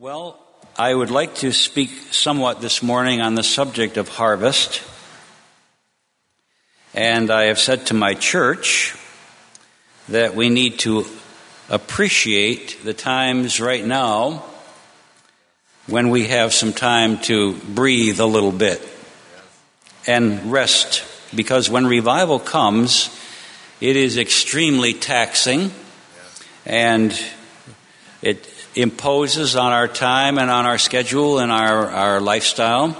Well, I would like to speak somewhat this morning on the subject of harvest. And I have said to my church that we need to appreciate the times right now when we have some time to breathe a little bit and rest. Because when revival comes, it is extremely taxing and it imposes on our time and on our schedule and our lifestyle.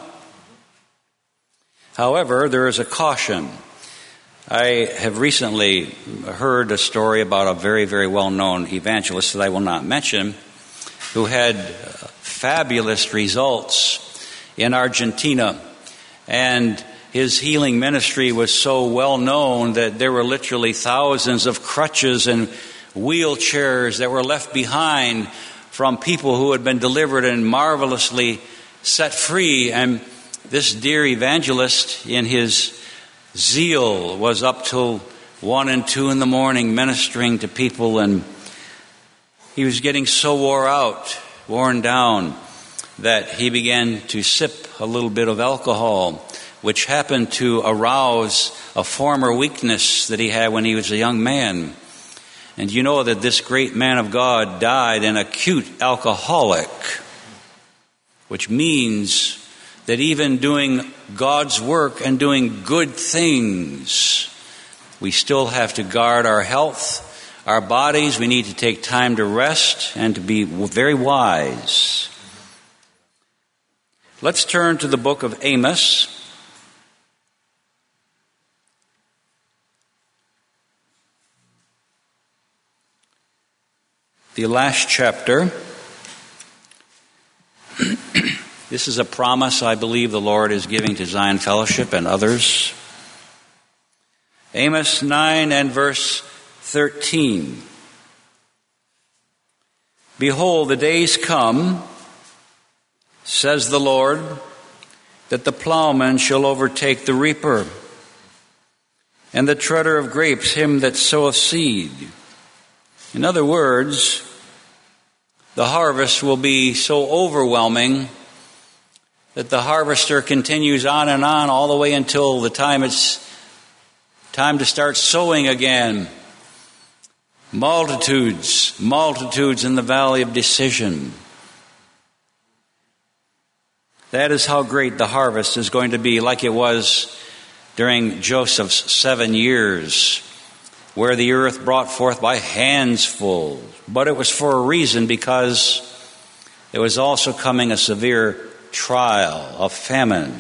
However, there is a caution. I have recently heard a story about a very, very well-known evangelist that I will not mention, who had fabulous results in Argentina. And his healing ministry was so well known that there were literally thousands of crutches and wheelchairs that were left behind from people who had been delivered and marvelously set free. And this dear evangelist, in his zeal, was up till 1 and 2 in the morning ministering to people, and he was getting so worn down, that he began to sip a little bit of alcohol, which happened to arouse a former weakness that he had when he was a young man. And you know that this great man of God died an acute alcoholic, which means that even doing God's work and doing good things, we still have to guard our health, our bodies. We need to take time to rest and to be very wise. Let's turn to the book of Amos. The last chapter. This is a promise I believe the Lord is giving to Zion Fellowship and others. Amos 9 and verse 13. Behold, the days come, says the Lord, that the plowman shall overtake the reaper, and the treader of grapes him that soweth seed. In other words, the harvest will be so overwhelming that the harvester continues on and on all the way until the time it's time to start sowing again. Multitudes in the valley of decision. That is how great the harvest is going to be, like it was during Joseph's 7 years, where the earth brought forth by handsful. But it was for a reason, because there was also coming a severe trial, a famine.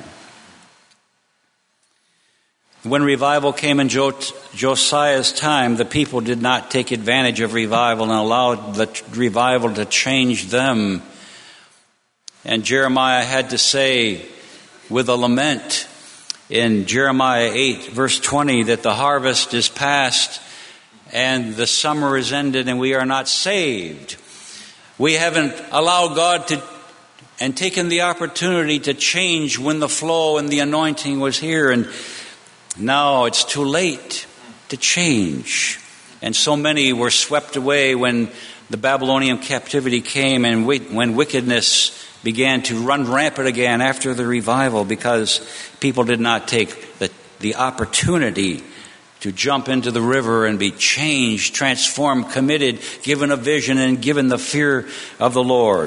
When revival came in Josiah's time, the people did not take advantage of revival and allowed the revival to change them. And Jeremiah had to say with a lament in Jeremiah 8 verse 20 that the harvest is past and the summer is ended and we are not saved. We haven't allowed God to and taken the opportunity to change when the flow and the anointing was here, and now it's too late to change. And so many were swept away when the Babylonian captivity came and when wickedness began to run rampant again after the revival, because people did not take the opportunity to jump into the river and be changed, transformed, committed, given a vision, and given the fear of the Lord.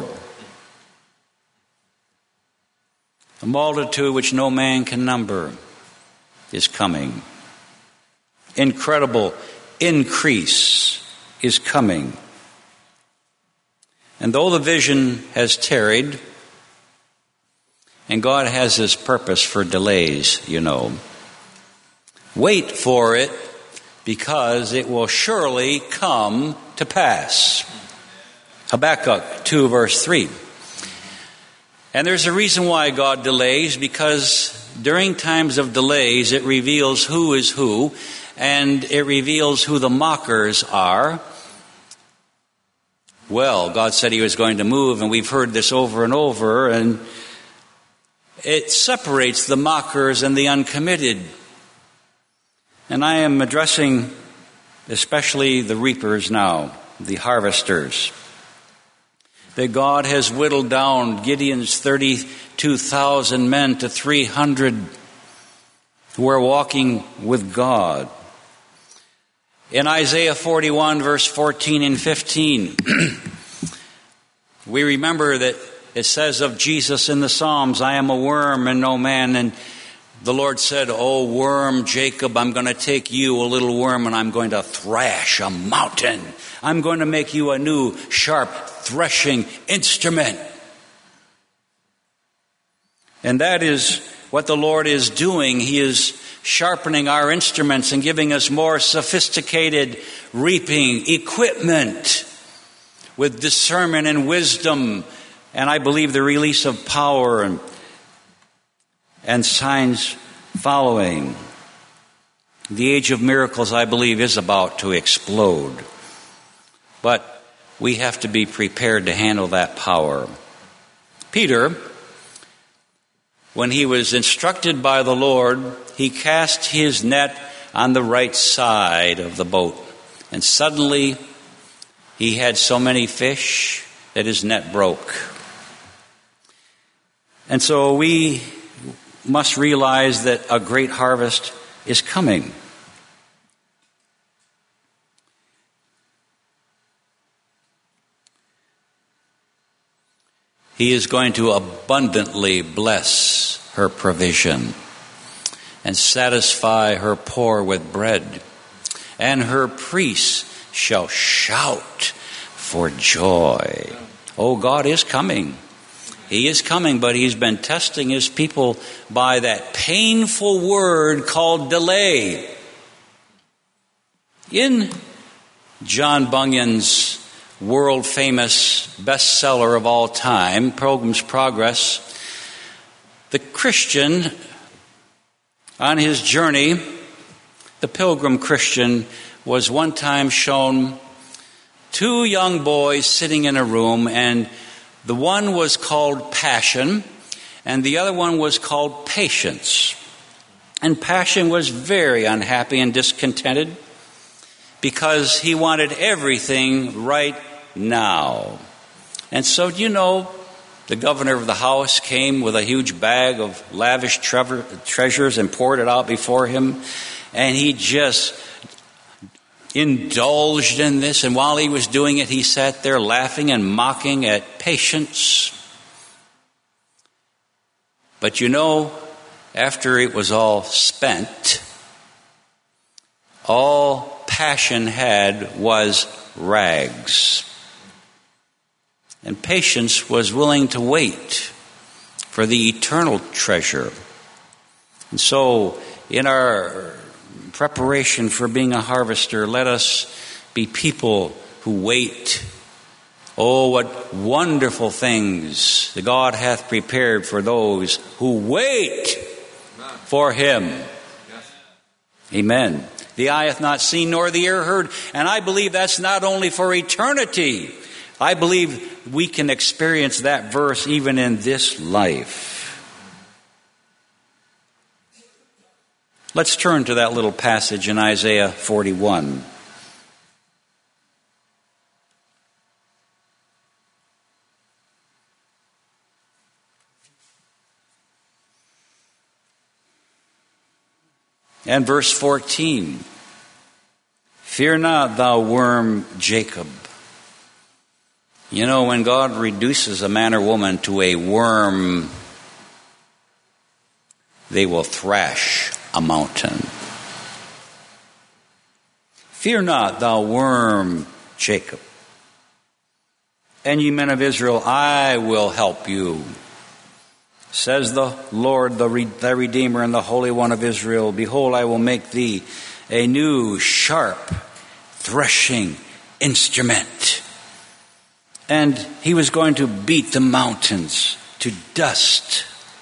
A multitude which no man can number is coming. Incredible increase is coming. And though the vision has tarried, and God has His purpose for delays, you know, wait for it, because it will surely come to pass. Habakkuk 2 verse 3. And there's a reason why God delays, because during times of delays it reveals who is who, and it reveals who the mockers are. Well, God said He was going to move, and we've heard this over and over, and it separates the mockers and the uncommitted. And I am addressing especially the reapers now, the harvesters. that God has whittled down Gideon's 32,000 men to 300 who are walking with God. In Isaiah 41, verse 14 and 15, we remember that it says of Jesus in the Psalms, I am a worm and no man. And the Lord said, "O worm Jacob, I'm going to take you, a little worm, and I'm going to thrash a mountain. I'm going to make you a new sharp threshing instrument." And that is what the Lord is doing. He is sharpening our instruments and giving us more sophisticated reaping equipment with discernment and wisdom, and I believe the release of power and signs following. The age of miracles, I believe, is about to explode. But we have to be prepared to handle that power. Peter, when he was instructed by the Lord, he cast his net on the right side of the boat. And suddenly, he had so many fish that his net broke. And so we must realize that a great harvest is coming. He is going to abundantly bless her provision and satisfy her poor with bread, and her priests shall shout for joy. Oh, God is coming. He is coming, but he's been testing his people by that painful word called delay. In John Bunyan's world-famous bestseller of all time, Pilgrim's Progress, the Christian on his journey, the pilgrim Christian, was one time shown two young boys sitting in a room, and the one was called Passion, and the other one was called Patience. And Passion was very unhappy and discontented because he wanted everything right now. And so, the governor of the house came with a huge bag of lavish treasures and poured it out before him, and he just indulged in this, and while he was doing it, he sat there laughing and mocking at Patience. But after it was all spent, all Passion had was rags. And Patience was willing to wait for the eternal treasure. And so, in our preparation for being a harvester, let us be people who wait. Oh, what wonderful things the God hath prepared for those who wait for him. Amen. The eye hath not seen nor the ear heard. And I believe that's not only for eternity. I believe we can experience that verse even in this life. Let's turn to that little passage in Isaiah 41. And verse 14. Fear not, thou worm Jacob. When God reduces a man or woman to a worm, they will thrash a mountain. Fear not, thou worm Jacob. And ye men of Israel, I will help you. Says the Lord, thy Redeemer and the Holy One of Israel. Behold, I will make thee a new sharp threshing instrument. And he was going to beat the mountains to dust.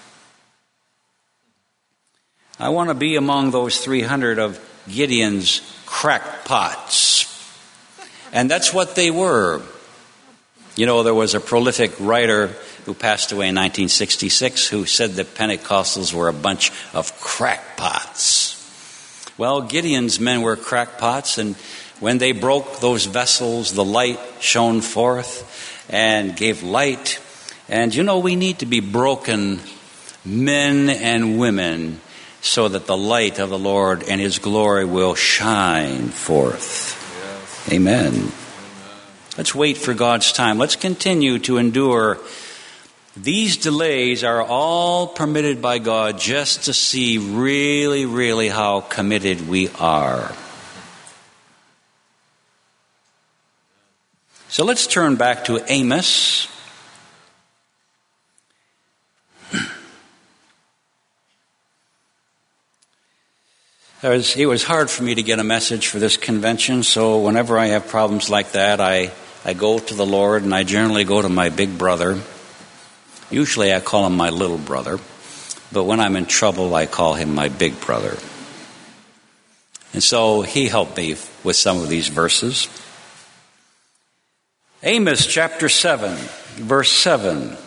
I want to be among those 300 of Gideon's crackpots. And that's what they were. There was a prolific writer who passed away in 1966 who said that Pentecostals were a bunch of crackpots. Well, Gideon's men were crackpots, and when they broke those vessels, the light shone forth, and gave light. And we need to be broken men and women so that the light of the Lord and His glory will shine forth. Yes. Amen. Amen. Let's wait for God's time. Let's continue to endure. These delays are all permitted by God just to see really, really how committed we are. So let's turn back to Amos. It was hard for me to get a message for this convention, so whenever I have problems like that, I go to the Lord, and I generally go to my big brother. Usually I call him my little brother, but when I'm in trouble, I call him my big brother. And so he helped me with some of these verses. Amos chapter 7, verse 7.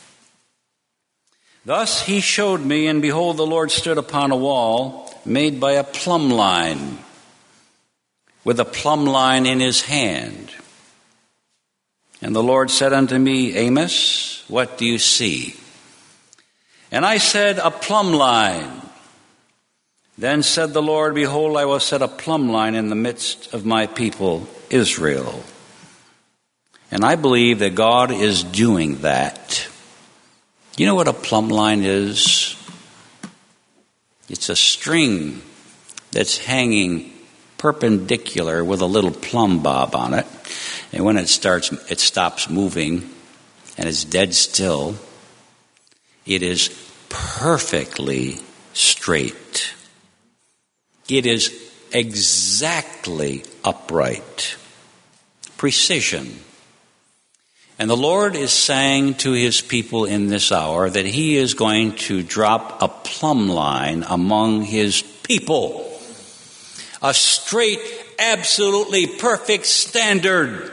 Thus he showed me, and behold, the Lord stood upon a wall made by a plumb line, with a plumb line in his hand. And the Lord said unto me, Amos, what do you see? And I said, a plumb line. Then said the Lord, behold, I will set a plumb line in the midst of my people, Israel. And I believe that God is doing that. You know what a plumb line is? It's a string that's hanging perpendicular with a little plumb bob on it. And when it stops moving and it's dead still, it is perfectly straight. It is exactly upright. Precision. And the Lord is saying to His people in this hour that He is going to drop a plumb line among His people. A straight, absolutely perfect standard.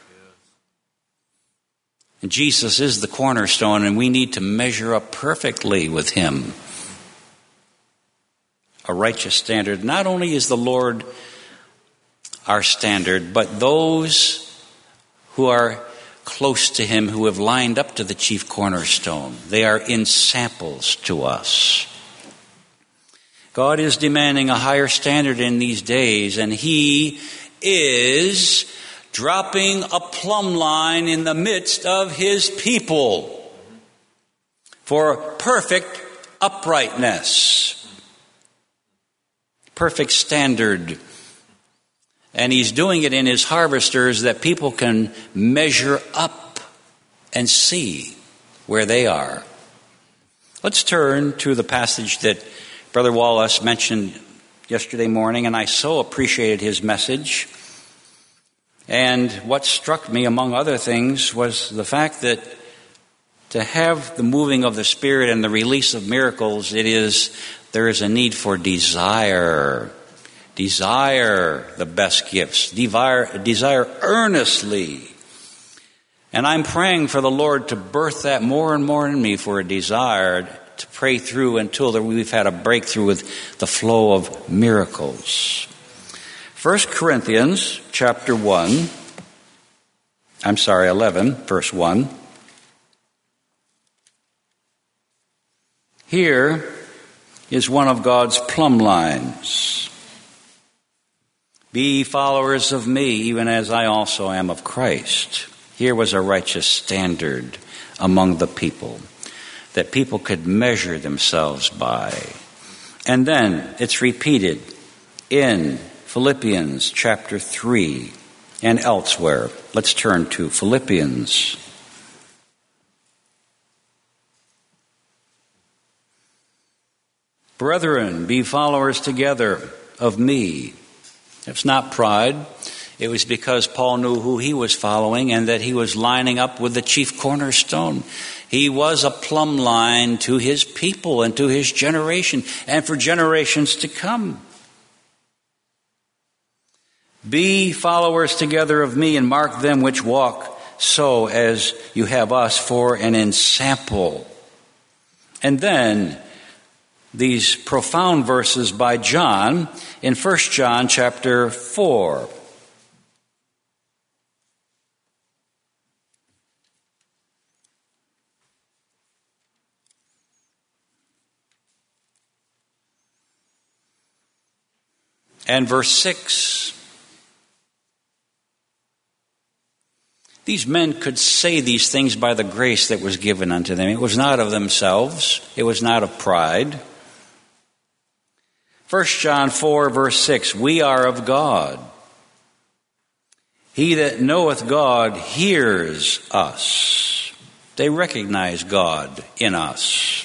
And Jesus is the cornerstone, and we need to measure up perfectly with Him. A righteous standard. Not only is the Lord our standard, but those who are close to Him, who have lined up to the chief cornerstone, they are ensamples to us. God is demanding a higher standard in these days, and He is dropping a plumb line in the midst of His people for perfect uprightness, perfect standard. And He's doing it in His harvesters that people can measure up and see where they are. Let's turn to the passage that Brother Wallace mentioned yesterday morning, and I so appreciated his message. And what struck me, among other things, was the fact that to have the moving of the Spirit and the release of miracles, there is a need for desire. Desire the best gifts. Desire earnestly. And I'm praying for the Lord to birth that more and more in me, for a desire to pray through until we've had a breakthrough with the flow of miracles. 1 Corinthians chapter 11, verse 1. Here is one of God's plumb lines. Be followers of me, even as I also am of Christ. Here was a righteous standard among the people that people could measure themselves by. And then it's repeated in Philippians chapter 3 and elsewhere. Let's turn to Philippians. Brethren, be followers together of me. It's not pride. It was because Paul knew who he was following and that he was lining up with the chief cornerstone. He was a plumb line to his people and to his generation and for generations to come. Be followers together of me and mark them which walk so as you have us for an ensample. And then these profound verses by John in 1 John chapter 4. and verse 6. These men could say these things by the grace that was given unto them. It was not of themselves. It was not of pride. 1 John 4, verse 6, we are of God. He that knoweth God hears us. They recognize God in us.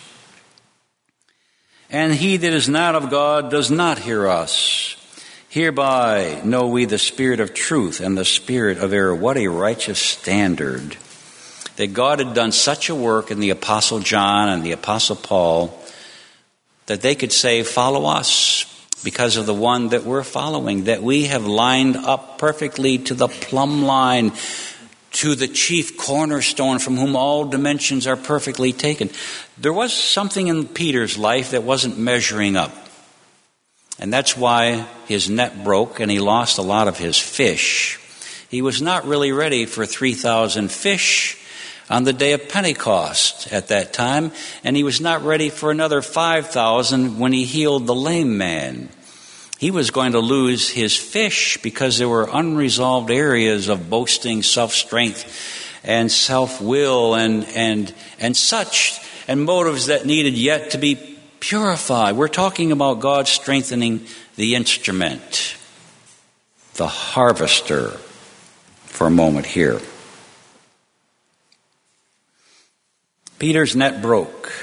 And he that is not of God does not hear us. Hereby know we the spirit of truth and the spirit of error. What a righteous standard. That God had done such a work in the Apostle John and the Apostle Paul that they could say, follow us because of the one that we're following. That we have lined up perfectly to the plumb line, to the chief cornerstone from whom all dimensions are perfectly taken. There was something in Peter's life that wasn't measuring up. And that's why his net broke and he lost a lot of his fish. He was not really ready for 3,000 fish on the day of Pentecost at that time. And he was not ready for another 5,000 when he healed the lame man. He was going to lose his fish because there were unresolved areas of boasting, self-strength, and self-will and such, and motives that needed yet to be purified. We're talking about God strengthening the instrument, the harvester, for a moment here. Peter's net broke.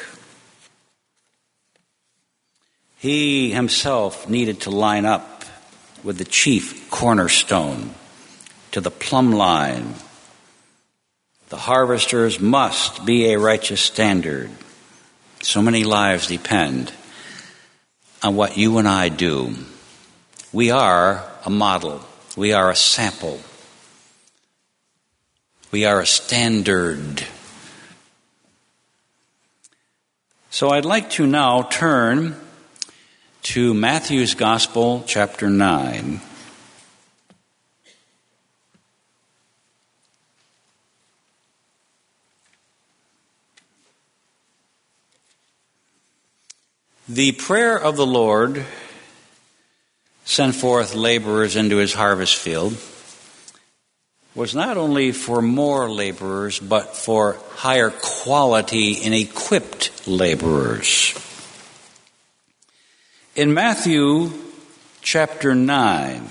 He himself needed to line up with the chief cornerstone, to the plumb line. The harvesters must be a righteous standard. So many lives depend on what you and I do. We are a model. We are a sample. We are a standard. So I'd like to now turn to Matthew's Gospel, chapter 9. The prayer of the Lord sent forth laborers into his harvest field was not only for more laborers, but for higher quality and equipped laborers. In Matthew chapter 9,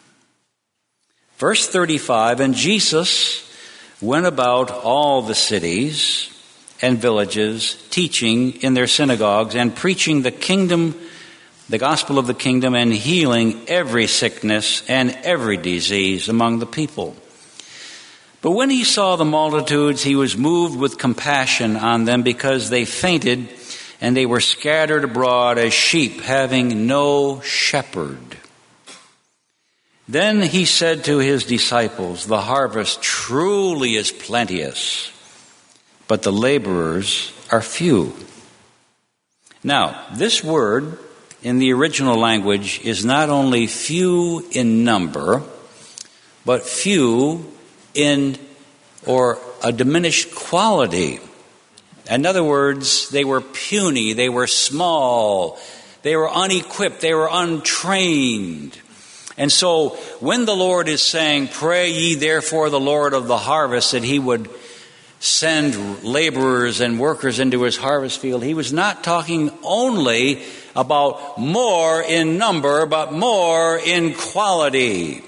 verse 35, and Jesus went about all the cities and villages, teaching in their synagogues and preaching the kingdom, the gospel of the kingdom, and healing every sickness and every disease among the people. But when he saw the multitudes, he was moved with compassion on them because they fainted and they were scattered abroad as sheep having no shepherd. Then he said to his disciples, the harvest truly is plenteous, but the laborers are few. Now, this word in the original language is not only few in number, but few in or a diminished quality. In other words, they were puny, they were small, they were unequipped, they were untrained. And so when the Lord is saying, pray ye therefore the Lord of the harvest that he would send laborers and workers into his harvest field, he was not talking only about more in number, but more in quality.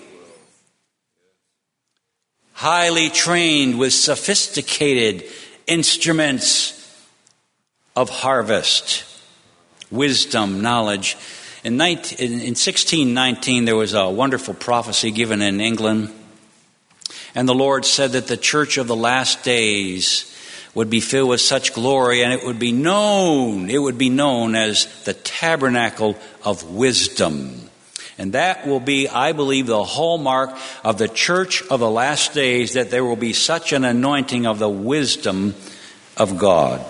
Highly trained with sophisticated instruments of harvest, wisdom, knowledge. In 1619, there was a wonderful prophecy given in England. And the Lord said that the church of the last days would be filled with such glory, and it would be known as the tabernacle of wisdom. And that will be, I believe, the hallmark of the church of the last days, that there will be such an anointing of the wisdom of God.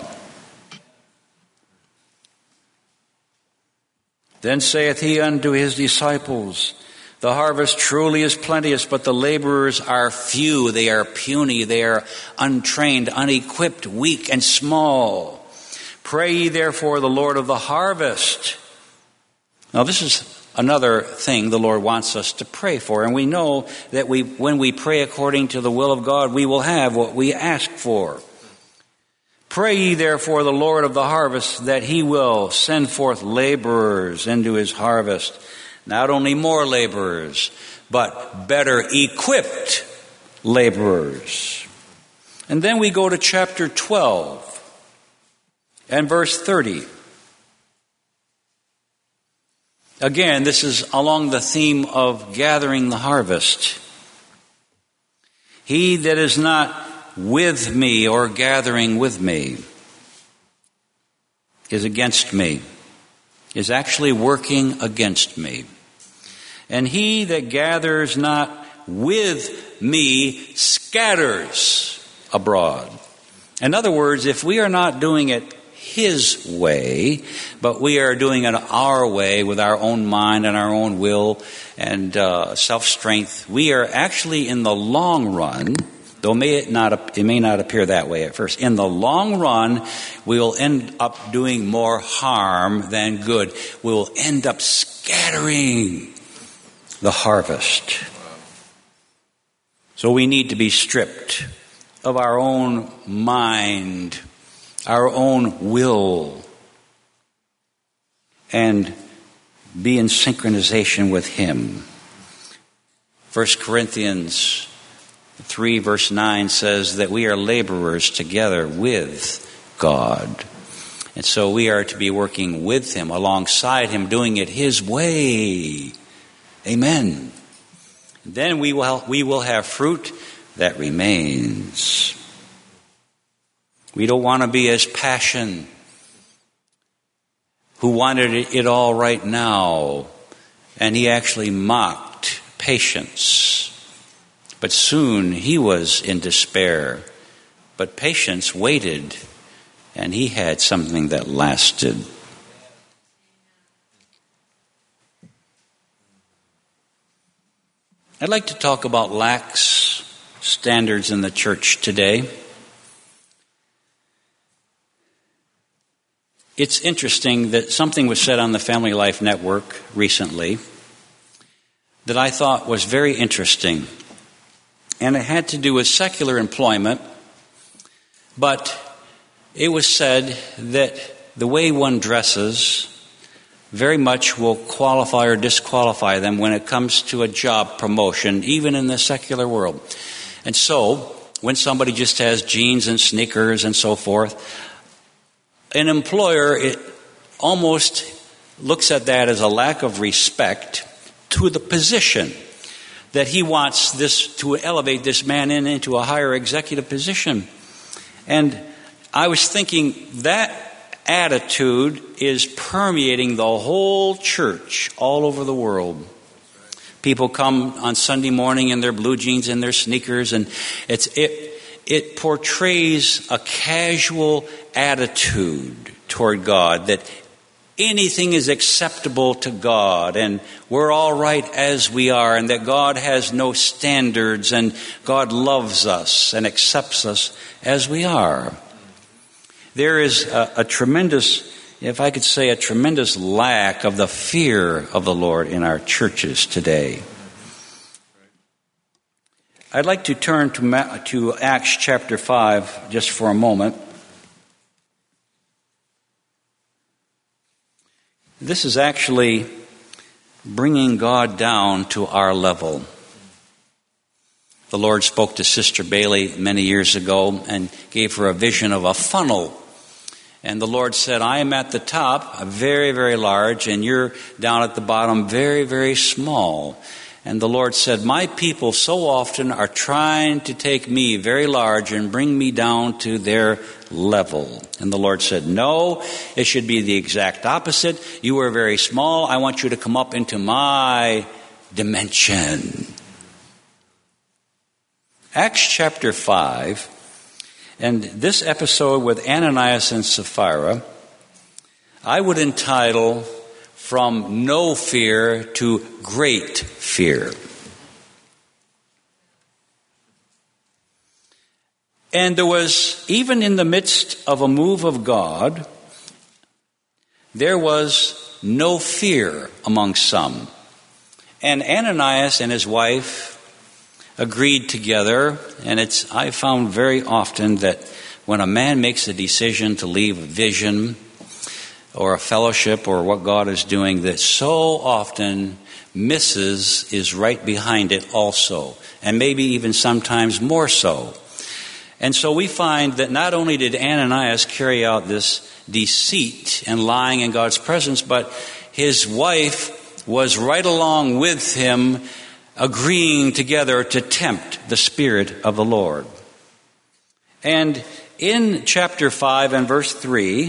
Then saith he unto his disciples, the harvest truly is plenteous, but the laborers are few. They are puny, they are untrained, unequipped, weak, and small. Pray ye therefore the Lord of the harvest. Now this is another thing the Lord wants us to pray for. And we know that when we pray according to the will of God, we will have what we ask for. Pray ye therefore the Lord of the harvest that he will send forth laborers into his harvest. Not only more laborers, but better equipped laborers. And then we go to chapter 12 and verse 30. Again, this is along the theme of gathering the harvest. He that is not with me or gathering with me is against me, is actually working against me. And he that gathers not with me scatters abroad. In other words, if we are not doing it his way, but we are doing it our way with our own mind and our own will and self-strength, we are actually in the long run, though it may not appear that way at first, in the long run, we will end up doing more harm than good. We will end up scattering the harvest. So we need to be stripped of our own mind, our own will, and be in synchronization with him. 1 Corinthians 3 verse 9 says that we are laborers together with God. And so we are to be working with him, alongside him, doing it his way. Amen. Then we will have fruit that remains. We don't want to be as Passion, who wanted it all right now, and he actually mocked patience. But soon he was in despair. But patience waited, and he had something that lasted. I'd like to talk about lax standards in the church today. It's interesting that something was said on the Family Life Network recently that I thought was very interesting. And it had to do with secular employment, but it was said that the way one dresses very much will qualify or disqualify them when it comes to a job promotion, even in the secular world. And so, when somebody just has jeans and sneakers and so forth, an employer almost looks at that as a lack of respect to the position, that he wants this to elevate this man into a higher executive position. And I was thinking that attitude is permeating the whole church all over the world. People come on Sunday morning in their blue jeans and their sneakers, and it portrays a casual attitude toward God, that anything is acceptable to God, and we're all right as we are, and that God has no standards, and God loves us and accepts us as we are. There is a tremendous, if I could say, a tremendous lack of the fear of the Lord in our churches today. I'd like to turn to Acts chapter 5 just for a moment. This is actually bringing God down to our level. The Lord spoke to Sister Bailey many years ago and gave her a vision of a funnel. And the Lord said, I am at the top, very, very large, and you're down at the bottom, very, very small. And the Lord said, my people so often are trying to take me very large and bring me down to their level. And the Lord said, no, it should be the exact opposite. You are very small. I want you to come up into my dimension. Acts chapter 5, and this episode with Ananias and Sapphira, I would entitle From No Fear to Great Fear. And there was, even in the midst of a move of God, there was no fear among some. And Ananias and his wife agreed together, and I found very often that when a man makes a decision to leave a vision or a fellowship or what God is doing, that so often Mrs. is right behind it also, and maybe even sometimes more so. And so we find that not only did Ananias carry out this deceit and lying in God's presence, but his wife was right along with him, agreeing together to tempt the Spirit of the Lord. And in chapter 5 and verse 3,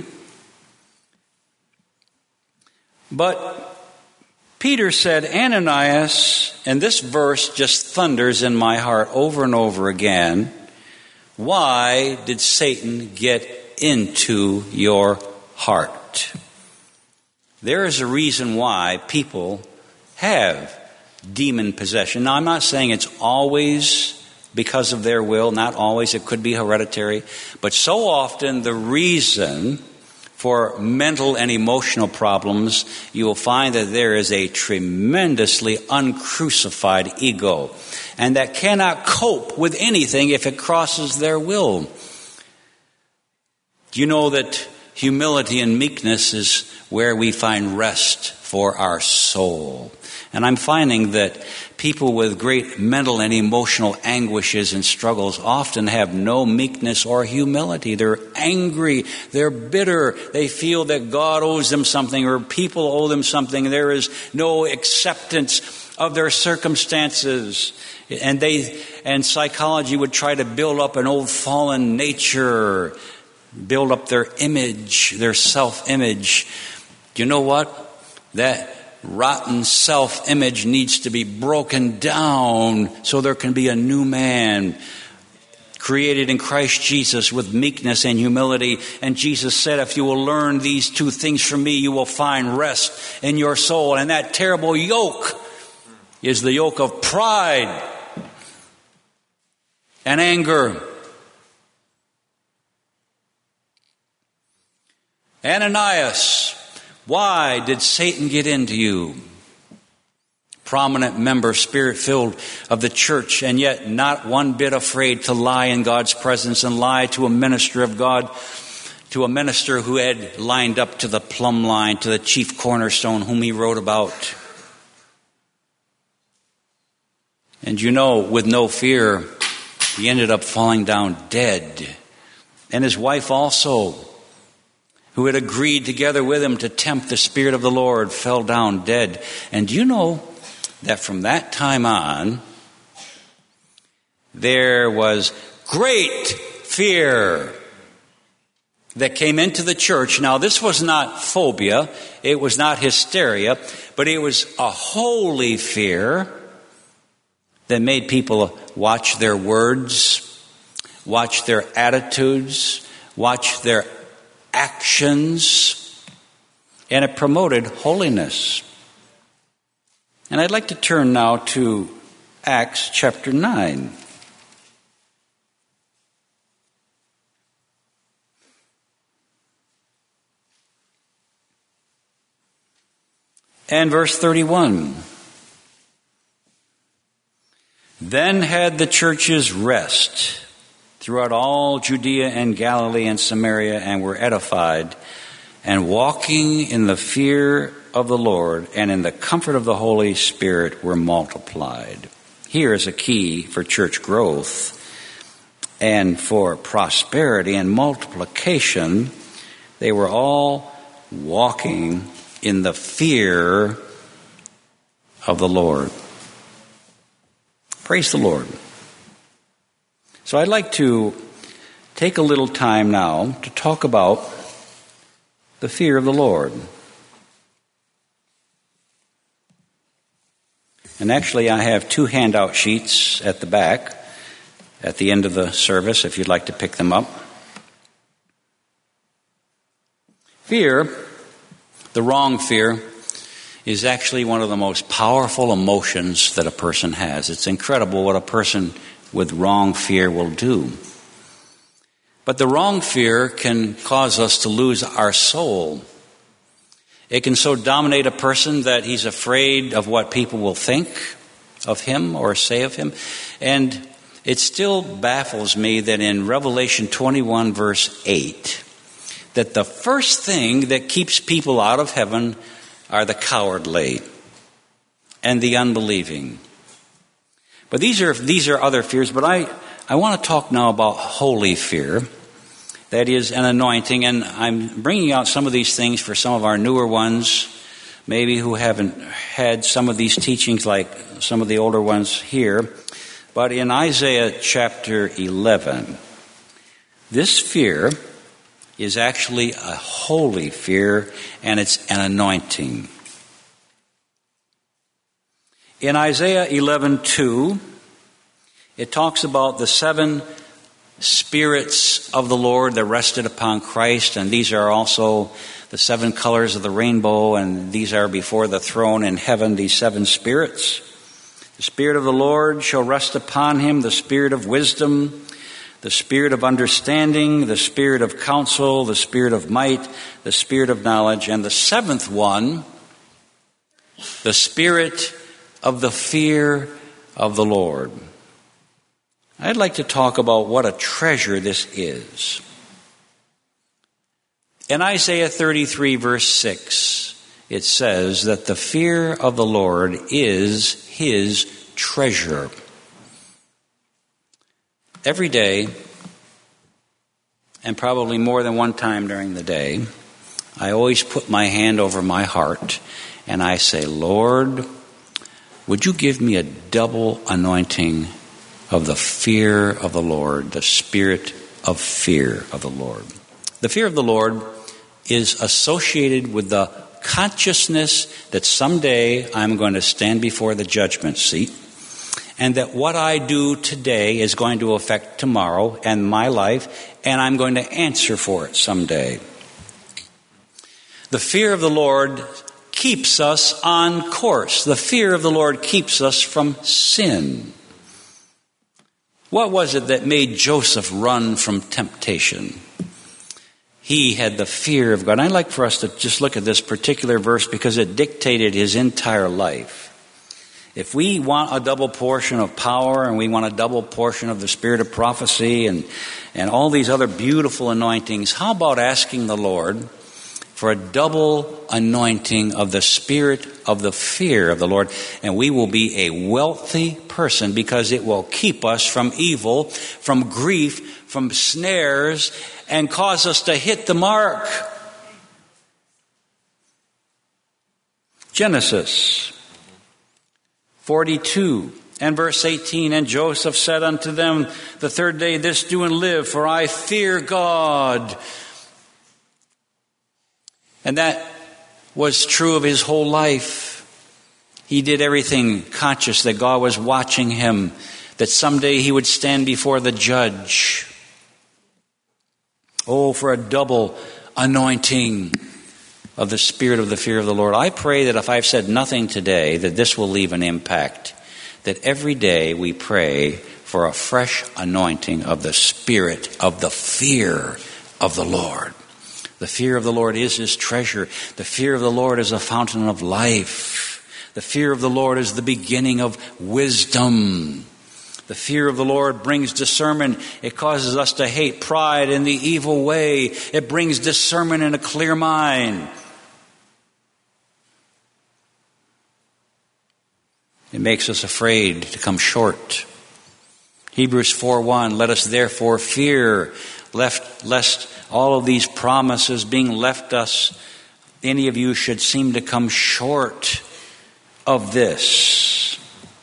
but Peter said, Ananias, and this verse just thunders in my heart over and over again, why did Satan get into your heart? There is a reason why people have demon possession. Now, I'm not saying it's always because of their will, not always. It could be hereditary. But so often the reason for mental and emotional problems, you will find that there is a tremendously uncrucified ego, and that cannot cope with anything if it crosses their will. Do you know that humility and meekness is where we find rest for our soul? And I'm finding that people with great mental and emotional anguishes and struggles often have no meekness or humility. They're angry, they're bitter, they feel that God owes them something or people owe them something. There is no acceptance of their circumstances. And psychology would try to build up an old fallen nature, build up their image, their self-image. Do you know what? That rotten self-image needs to be broken down so there can be a new man created in Christ Jesus with meekness and humility. And Jesus said, if you will learn these two things from me, you will find rest in your soul. And that terrible yoke is the yoke of pride and anger. Ananias, why did Satan get into you? Prominent member, Spirit-filled of the church, and yet not one bit afraid to lie in God's presence and lie to a minister of God, to a minister who had lined up to the plumb line, to the chief cornerstone whom he wrote about. And you know, with no fear, he ended up falling down dead. And his wife also, who had agreed together with him to tempt the Spirit of the Lord, fell down dead. And do you know that from that time on, there was great fear that came into the church. Now, this was not phobia, it was not hysteria, but it was a holy fear that made people watch their words, watch their attitudes, watch their actions, and it promoted holiness. And I'd like to turn now to Acts chapter 9. And verse 31. Then had the churches rest throughout all Judea and Galilee and Samaria, and were edified, and walking in the fear of the Lord and in the comfort of the Holy Spirit were multiplied. Here is a key for church growth and for prosperity and multiplication. They were all walking in the fear of the Lord. Praise the Lord. So I'd like to take a little time now to talk about the fear of the Lord. And actually, I have 2 handout sheets at the back at the end of the service, if you'd like to pick them up. Fear, the wrong fear, is actually one of the most powerful emotions that a person has. It's incredible what a person with wrong fear will do. But the wrong fear can cause us to lose our soul. It can so dominate a person that he's afraid of what people will think of him or say of him. And it still baffles me that in Revelation 21 verse 8, that the first thing that keeps people out of heaven are the cowardly and the unbelieving. But these are other fears. But I want to talk now about holy fear. That is an anointing. And I'm bringing out some of these things for some of our newer ones, maybe who haven't had some of these teachings like some of the older ones here. But in Isaiah chapter 11, this fear is actually a holy fear, and it's an anointing. In Isaiah 11:2, it talks about the 7 spirits of the Lord that rested upon Christ, and these are also the 7 colors of the rainbow, and these are before the throne in heaven, these 7 spirits. The Spirit of the Lord shall rest upon him, the Spirit of wisdom, the Spirit of understanding, the Spirit of counsel, the Spirit of might, the Spirit of knowledge, and the 7th one, the Spirit of the fear of the Lord. I'd like to talk about what a treasure this is. In Isaiah 33 verse 6, it says that the fear of the Lord is his treasure. Every day, and probably more than one time during the day, I always put my hand over my heart and I say, Lord, would you give me a double anointing of the fear of the Lord, the spirit of fear of the Lord. The fear of the Lord is associated with the consciousness that someday I'm going to stand before the judgment seat, and that what I do today is going to affect tomorrow and my life, and I'm going to answer for it someday. The fear of the Lord keeps us on course. The fear of the Lord keeps us from sin. What was it that made Joseph run from temptation? He had the fear of God. And I'd like for us to just look at this particular verse because it dictated his entire life. If we want a double portion of power and we want a double portion of the spirit of prophecy and all these other beautiful anointings, how about asking the Lord for a double anointing of the spirit of the fear of the Lord? And we will be a wealthy person because it will keep us from evil, from grief, from snares, and cause us to hit the mark. Genesis 42 and verse 18, and Joseph said unto them, the third day, this do and live, for I fear God. And that was true of his whole life. He did everything conscious that God was watching him, that someday he would stand before the judge. Oh, for a double anointing of the spirit of the fear of the Lord. I pray that if I've said nothing today, that this will leave an impact. That every day we pray for a fresh anointing of the spirit of the fear of the Lord. The fear of the Lord is his treasure. The fear of the Lord is a fountain of life. The fear of the Lord is the beginning of wisdom. The fear of the Lord brings discernment. It causes us to hate pride and the evil way. It brings discernment and a clear mind. It makes us afraid to come short. Hebrews 4:1, let us therefore fear, lest all of these promises being left us, any of you should seem to come short of this.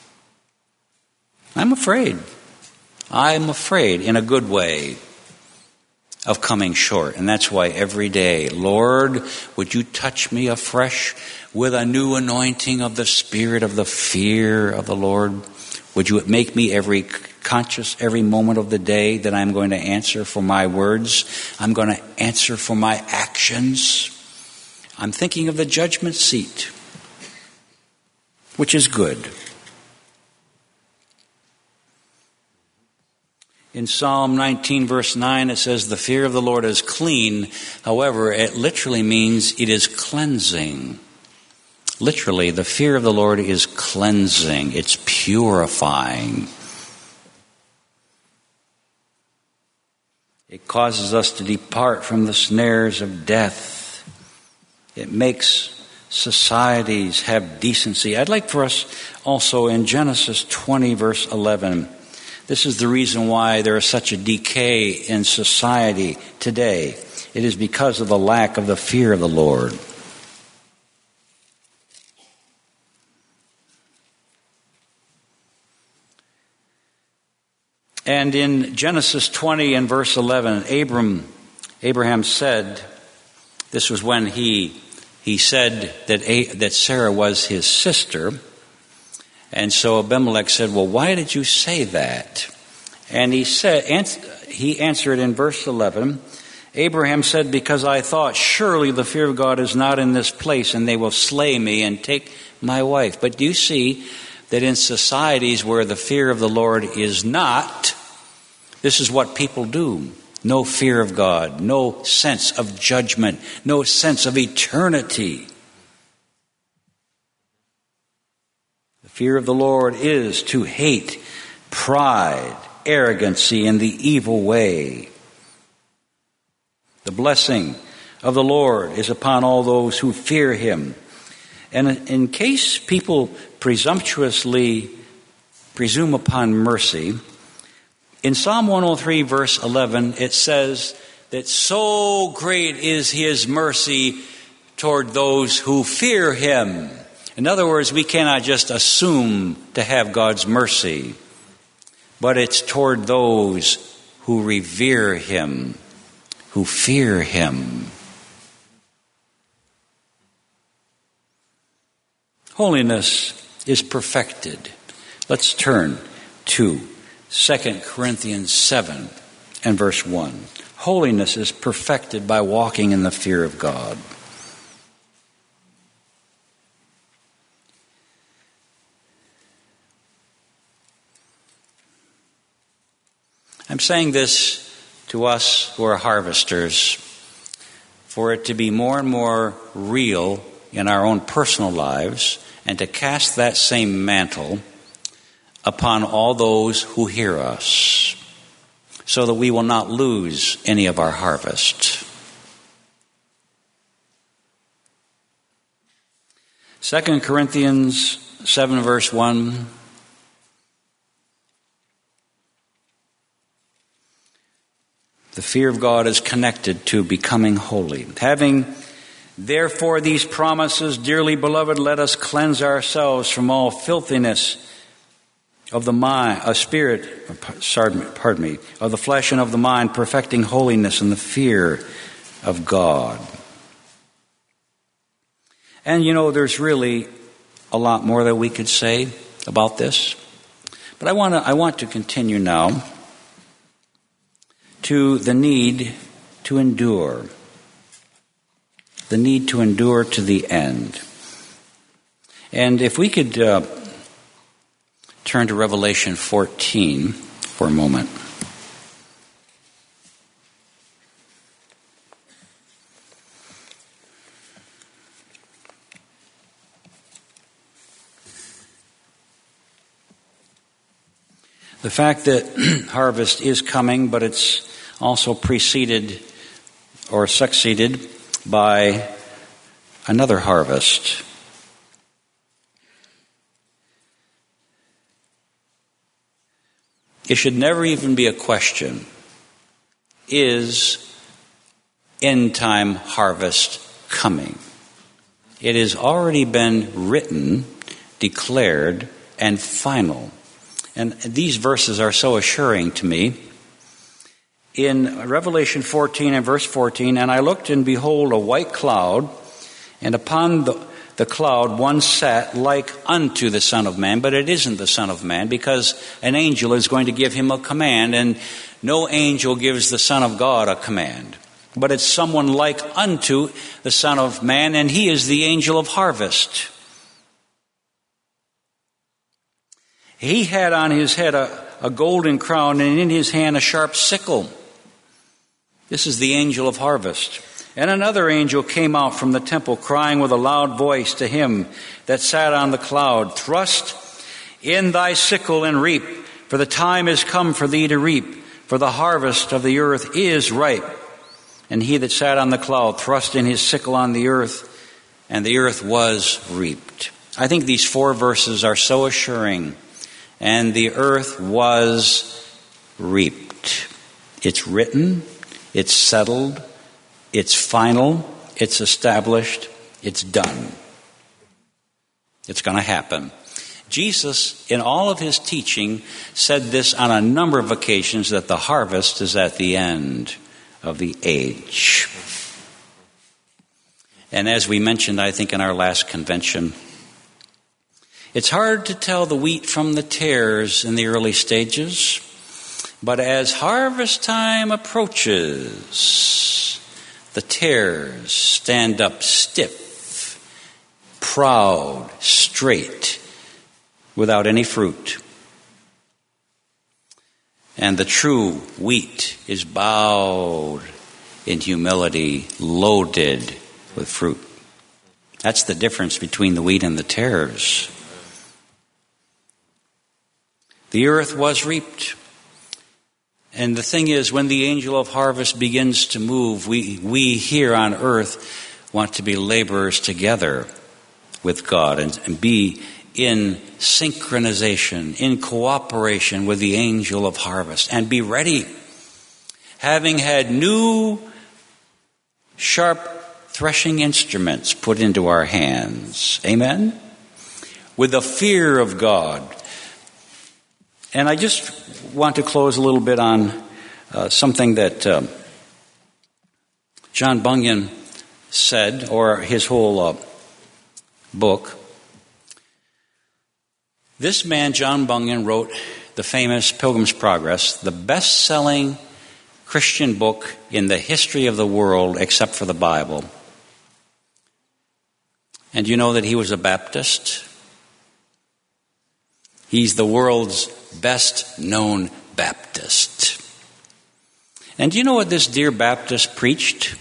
I'm afraid in a good way of coming short. And that's why every day, Lord, would you touch me afresh with a new anointing of the spirit of the fear of the Lord? Would you make me conscious every moment of the day that I'm going to answer for my words? I'm going to answer for my actions. I'm thinking of the judgment seat, which is good. In Psalm 19, verse 9, it says, the fear of the Lord is clean. However, it literally means it is cleansing. Literally, the fear of the Lord is cleansing. It's purifying. It causes us to depart from the snares of death. It makes societies have decency. I'd like for us also in Genesis 20, verse 11. This is the reason why there is such a decay in society today. It is because of the lack of the fear of the Lord. And in Genesis 20 and verse 11, Abraham said, this was when he said that Sarah was his sister. And so Abimelech said, well, why did you say that? And he answered in verse 11, Abraham said, because I thought, surely the fear of God is not in this place, and they will slay me and take my wife. But do you see that in societies where the fear of the Lord is not, this is what people do. No fear of God, no sense of judgment, no sense of eternity. The fear of the Lord is to hate pride, arrogancy, and the evil way. The blessing of the Lord is upon all those who fear him. And in case people presumptuously presume upon mercy, in Psalm 103, verse 11, it says that so great is his mercy toward those who fear him. In other words, we cannot just assume to have God's mercy, but it's toward those who revere him, who fear him. Holiness is perfected. Let's turn to 2 Corinthians 7 and verse 1. Holiness is perfected by walking in the fear of God. I'm saying this to us who are harvesters for it to be more and more real in our own personal lives and to cast that same mantle upon all those who hear us so that we will not lose any of our harvest. 2 Corinthians 7 verse 1. The fear of God is connected to becoming holy. Having therefore these promises, dearly beloved, let us cleanse ourselves from all filthiness of the mind, of the flesh and of the mind, perfecting holiness in the fear of God. And you know, there's really a lot more that we could say about this. But I want to continue now to the need to endure. The need to endure to the end. And if we could turn to Revelation 14 for a moment. The fact that harvest is coming, but it's also preceded or succeeded by another harvest. It should never even be a question. Is end time harvest coming? It has already been written, declared, and final. And these verses are so assuring to me. In Revelation 14 and verse 14, and I looked and behold a white cloud, and upon the cloud one sat like unto the Son of Man, but it isn't the Son of Man, because an angel is going to give him a command, and no angel gives the Son of God a command. But it's someone like unto the Son of Man, and he is the angel of harvest. He had on his head a a golden crown, and in his hand a sharp sickle. This is the angel of harvest. And another angel came out from the temple, crying with a loud voice to him that sat on the cloud, "Thrust in thy sickle and reap, for the time is come for thee to reap, for the harvest of the earth is ripe." And he that sat on the cloud thrust in his sickle on the earth, and the earth was reaped. I think these 4 verses are so assuring. And the earth was reaped. It's written, it's settled, it's final, it's established, it's done. It's going to happen. Jesus, in all of his teaching, said this on a number of occasions, that the harvest is at the end of the age. And as we mentioned, I think, in our last convention, it's hard to tell the wheat from the tares in the early stages, but as harvest time approaches, the tares stand up stiff, proud, straight, without any fruit. And the true wheat is bowed in humility, loaded with fruit. That's the difference between the wheat and the tares. The earth was reaped. And the thing is, when the angel of harvest begins to move, we here on earth want to be laborers together with God and be in synchronization, in cooperation with the angel of harvest, and be ready, having had new sharp threshing instruments put into our hands. Amen? With the fear of God. And I just want to close a little bit on something that John Bunyan said, or his whole book. This man, John Bunyan, wrote the famous Pilgrim's Progress, the best-selling Christian book in the history of the world except for the Bible. And you know that he was a Baptist? He's the world's best-known Baptist. And do you know what this dear Baptist preached?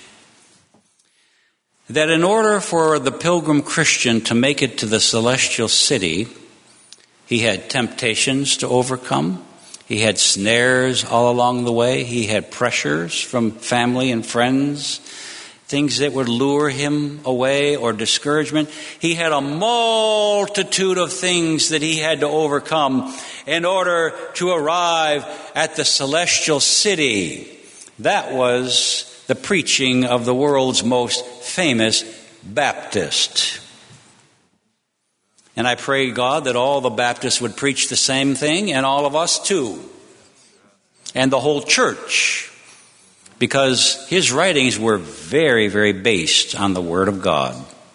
That in order for the pilgrim Christian to make it to the celestial city, he had temptations to overcome. He had snares all along the way. He had pressures from family and friends, things that would lure him away or discouragement. He had a multitude of things that he had to overcome in order to arrive at the celestial city. That was the preaching of the world's most famous Baptist. And I pray, God, that all the Baptists would preach the same thing, and all of us too, and the whole church, because his writings were very, very based on the Word of God.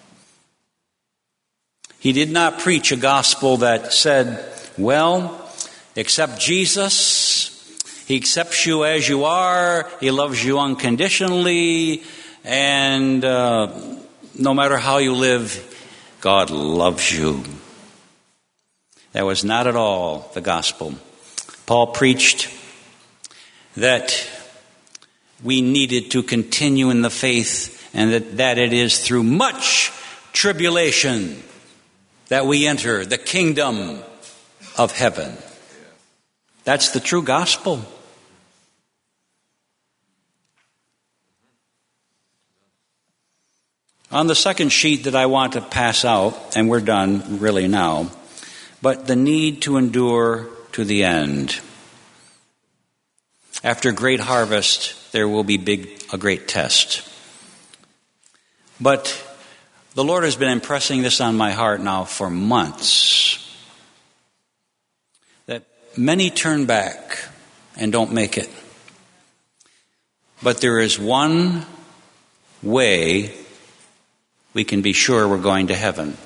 He did not preach a gospel that said, well, accept Jesus, he accepts you as you are, he loves you unconditionally, and no matter how you live, God loves you. That was not at all the gospel. Paul preached that we needed to continue in the faith, and that it is through much tribulation that we enter the kingdom of heaven. That's the true gospel. On the second sheet that I want to pass out, and we're done really now, but the need to endure to the end. After great harvest, there will be a great test. But the Lord has been impressing this on my heart now for months, that many turn back and don't make it. But there is one way we can be sure we're going to heaven.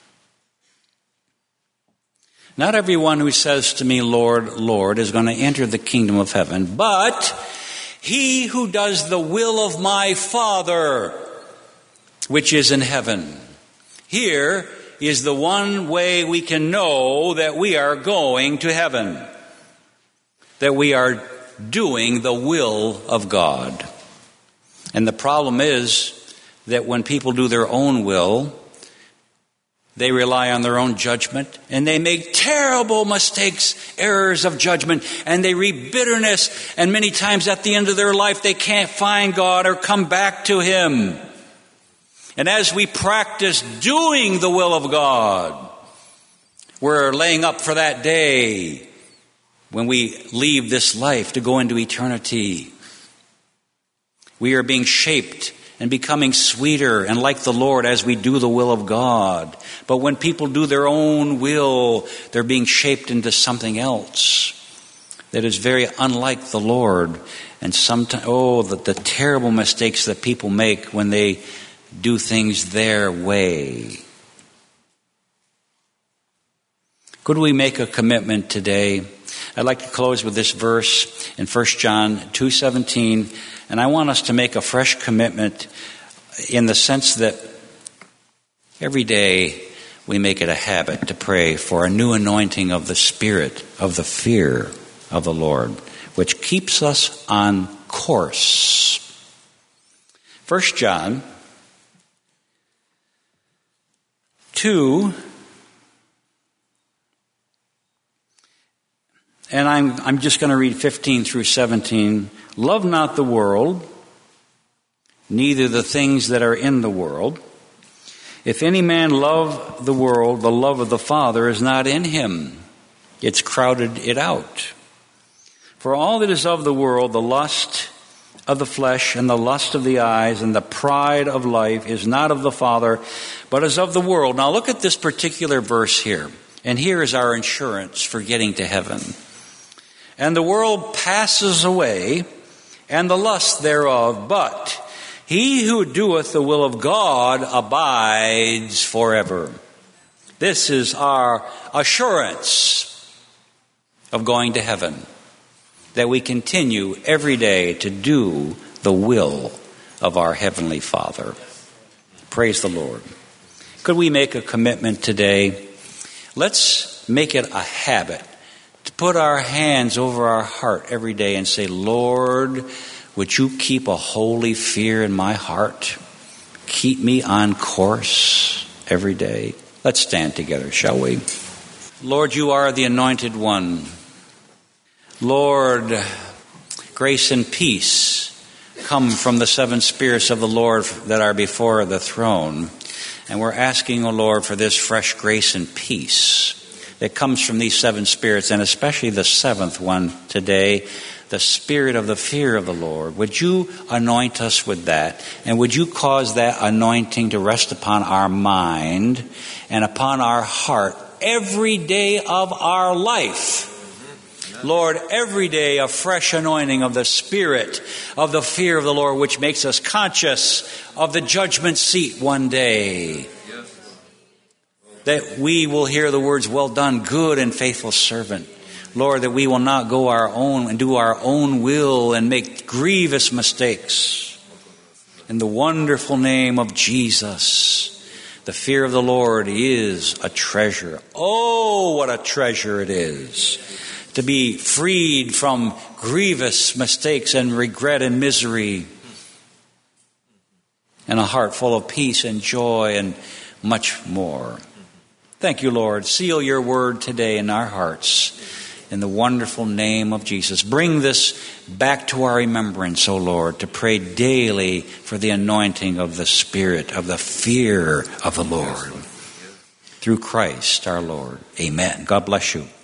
Not everyone who says to me, Lord, Lord, is going to enter the kingdom of heaven, but he who does the will of my Father, which is in heaven. Here is the one way we can know that we are going to heaven. that we are doing the will of God. And the problem is that when people do their own will, they rely on their own judgment, and they make terrible mistakes, errors of judgment, and they reap bitterness, and many times at the end of their life they can't find God or come back to Him. And as we practice doing the will of God, we're laying up for that day when we leave this life to go into eternity. We are being shaped and becoming sweeter and like the Lord as we do the will of God. But when people do their own will, they're being shaped into something else that is very unlike the Lord. And sometimes, the terrible mistakes that people make when they do things their way. Could we make a commitment today? I'd like to close with this verse in 1 John 2:17, and I want us to make a fresh commitment in the sense that every day we make it a habit to pray for a new anointing of the Spirit, of the fear of the Lord, which keeps us on course. 1 John 2, and I'm just going to read 15 through 17. Love not the world, neither the things that are in the world. If any man love the world, the love of the Father is not in him. It's crowded it out. For all that is of the world, the lust of the flesh and the lust of the eyes and the pride of life is not of the Father, but is of the world. Now look at this particular verse here. And here is our insurance for getting to heaven. And the world passes away, and the lust thereof, but he who doeth the will of God abides forever. This is our assurance of going to heaven, that we continue every day to do the will of our Heavenly Father. Praise the Lord. Could we make a commitment today? Let's make it a habit to put our hands over our heart every day and say, Lord, would you keep a holy fear in my heart? Keep me on course every day. Let's stand together, shall we? Lord, you are the anointed one. Lord, grace and peace come from the seven spirits of the Lord that are before the throne. And we're asking, O Lord, for this fresh grace and peace that comes from these seven spirits, and especially the seventh one today, the spirit of the fear of the Lord. Would you anoint us with that? And would you cause that anointing to rest upon our mind and upon our heart every day of our life? Lord, every day a fresh anointing of the Spirit of the fear of the Lord, which makes us conscious of the judgment seat one day. That we will hear the words, well done, good and faithful servant. Lord, that we will not go our own and do our own will and make grievous mistakes. In the wonderful name of Jesus, the fear of the Lord is a treasure. Oh, what a treasure it is to be freed from grievous mistakes and regret and misery, and a heart full of peace and joy and much more. Thank you, Lord. Seal your word today in our hearts in the wonderful name of Jesus. Bring this back to our remembrance, O Lord, to pray daily for the anointing of the Spirit, of the fear of the Lord. Through Christ our Lord. Amen. God bless you.